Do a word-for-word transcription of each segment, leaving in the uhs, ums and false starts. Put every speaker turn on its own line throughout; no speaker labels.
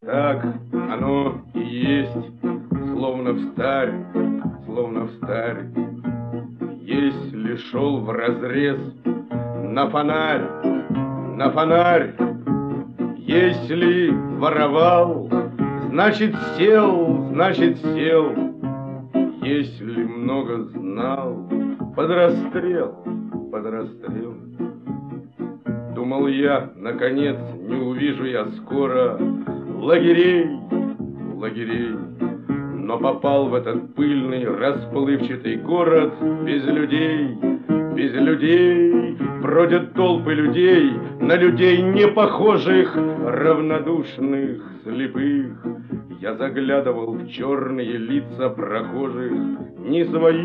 Так оно и есть, словно встарь, словно встарь. Если шел вразрез на фонарь, на фонарь, если воровал, значит сел, значит сел. Если много знал, под расстрел, под расстрел. Думал я, наконец, не увижу я скоро лагерей, лагерей, но попал в этот пыльный, расплывчатый город без людей, без людей. Бродят толпы людей, на людей не похожих, равнодушных, слепых. Я заглядывал в черные лица прохожих, ни своих,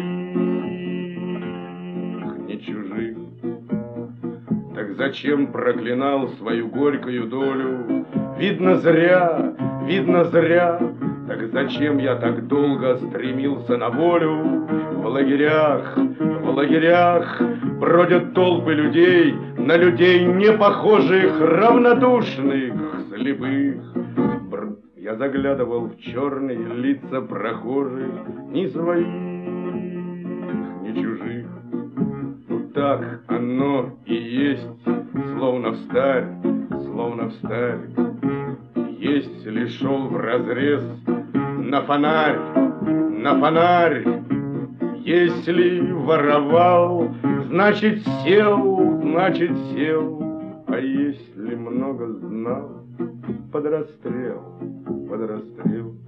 ни чужих. Так зачем проклинал свою горькую долю? Видно зря, видно зря. Так зачем я так долго стремился на волю? В лагерях, в лагерях бродят толпы людей, на людей не похожих, равнодушных, слепых. Бр... Я заглядывал в черные лица прохожих, ни своих, ни чужих. Ну так оно и есть, словно встарь, словно встарь. Если шел вразрез на фонарь, на фонарь, если воровал, значит сел, значит сел. А если много знал, под расстрел, под расстрел.